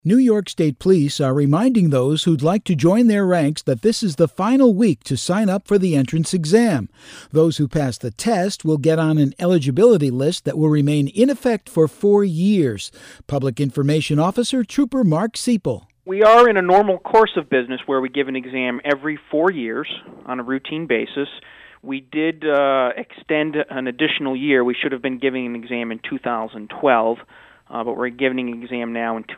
New York State Police are reminding those who'd like to join their ranks that this is the final week to sign up for the entrance exam. Those who pass the test will get on an eligibility list that will remain in effect for 4 years. Public Information Officer Trooper Mark Siepel. We are in a normal course of business where we give an exam every 4 years on a routine basis. We did extend an additional year. We should have been giving an exam in 2012. But we're giving an exam now in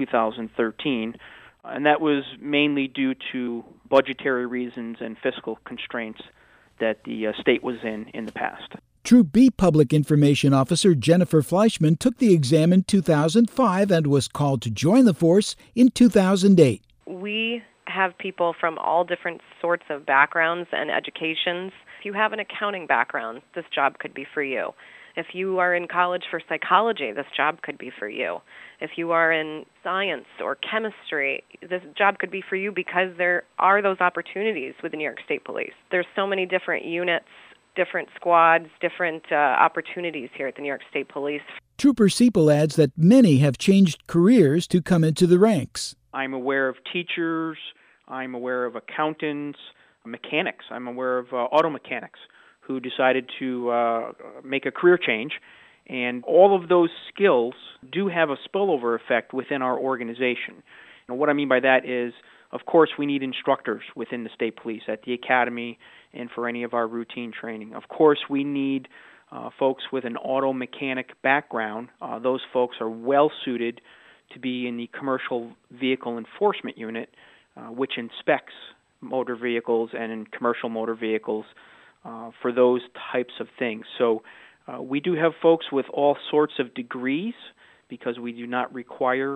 2013, and that was mainly due to budgetary reasons and fiscal constraints that the state was in the past. Troop B Public Information Officer Jennifer Fleischman took the exam in 2005 and was called to join the force in 2008. We have people from all different sorts of backgrounds and educations. If you have an accounting background, this job could be for you. If you are in college for psychology, this job could be for you. If you are in science or chemistry, this job could be for you because there are those opportunities with the New York State Police. There's so many different units, different squads, different opportunities here at the New York State Police. Trooper Siepel adds that many have changed careers to come into the ranks. I'm aware of teachers, I'm aware of accountants, mechanics, I'm aware of auto mechanics who decided to make a career change. And all of those skills do have a spillover effect within our organization. And what I mean by that is, of course, we need instructors within the state police at the academy and for any of our routine training. Of course, we need folks with an auto mechanic background. Those folks are well suited to be in the commercial vehicle enforcement unit, which inspects motor vehicles and in commercial motor vehicles for those types of things. So we do have folks with all sorts of degrees because we do not require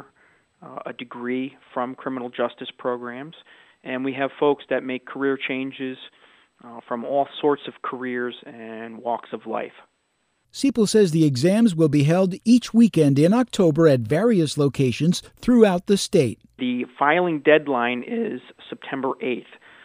a degree from criminal justice programs. And we have folks that make career changes from all sorts of careers and walks of life. Siepel says the exams will be held each weekend in October at various locations throughout the state. The filing deadline is September 8th.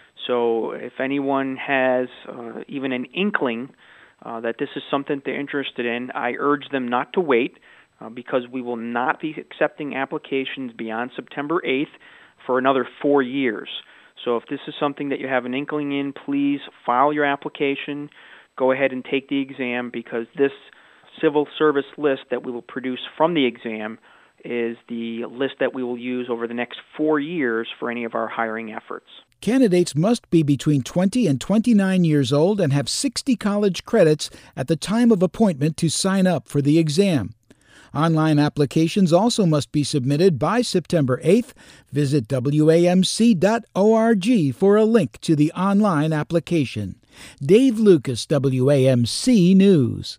So if anyone has even an inkling that this is something they're interested in, I urge them not to wait because we will not be accepting applications beyond September 8th for another 4 years. So if this is something that you have an inkling in, please file your application. Go ahead and take the exam because this civil service list that we will produce from the exam is the list that we will use over the next 4 years for any of our hiring efforts. Candidates must be between 20 and 29 years old and have 60 college credits at the time of appointment to sign up for the exam. Online applications also must be submitted by September 8th. Visit WAMC.org for a link to the online application. Dave Lucas, WAMC News.